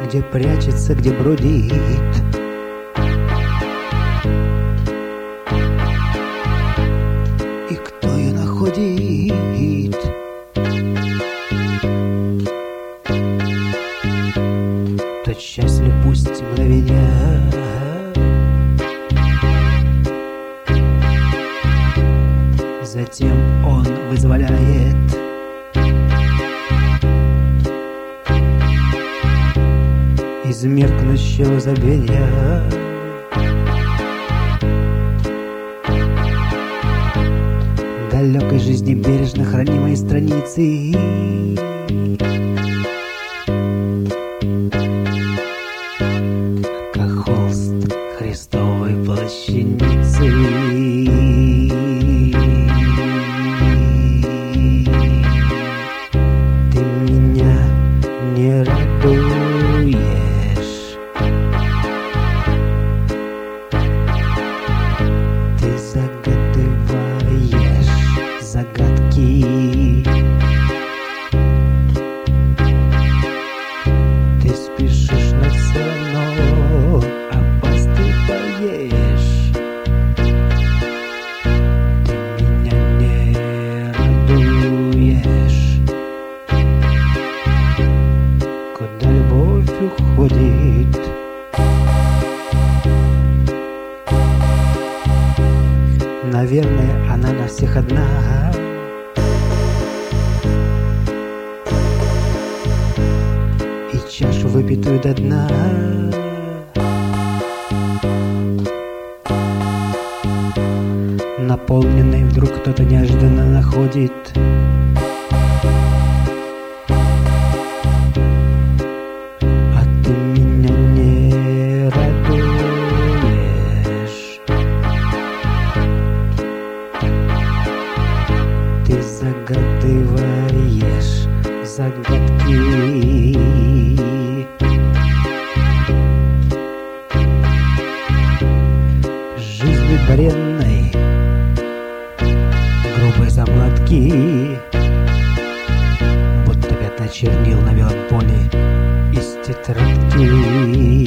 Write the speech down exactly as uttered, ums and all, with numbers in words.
где прячется, где бродит. И кто ее находит? Тот счастлив пусть мгновенья, затем он вызволяет из меркнущего забвения. Далекой жизни бережно хранимой страницы. Как холст Христовой плащаницы. Ты меня не радуешь, ты загадываешь загадки. Ты спешишь на все равно, опаздываешь. Ты меня не радуешь. Куда любовь уходит? Наверное, она на всех одна. И чашу выпитую до дна наполненной вдруг кто-то неожиданно находит. А ты меня не радуешь. Ты загадываешь загадки. Жизнью бренной, грубой заплатки, будто пятна чернил на белом поле из тетрадки.